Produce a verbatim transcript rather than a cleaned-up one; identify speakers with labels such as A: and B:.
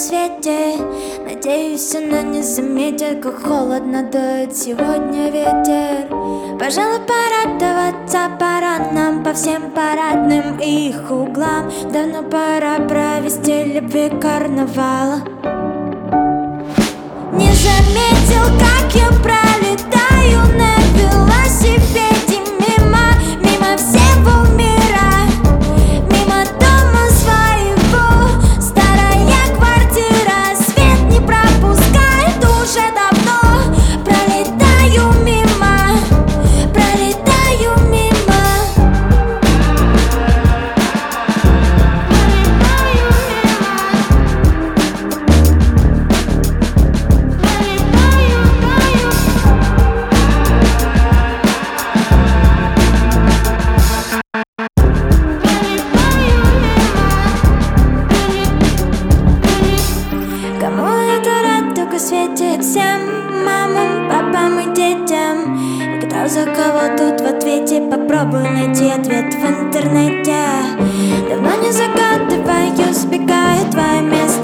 A: свете. Надеюсь, она не заметит, как холодно дует сегодня ветер. Пожалуй, порадоваться пора нам по всем парадным и их углам. Давно пора провести любви карнавал. Не заметил, как я пролетаю на велосипеде мимо, мимо всего мира, мимо дома своего. Старая квартира свет не пропускает уже давно. Пролетаю мимо, пролетаю мимо. Кому это радуга светит? Всем мамам, папам и детям. И кто за кого тут в ответе? Попробуй найти ответ в интернете. Давно не загадываю, сбегаю твое место.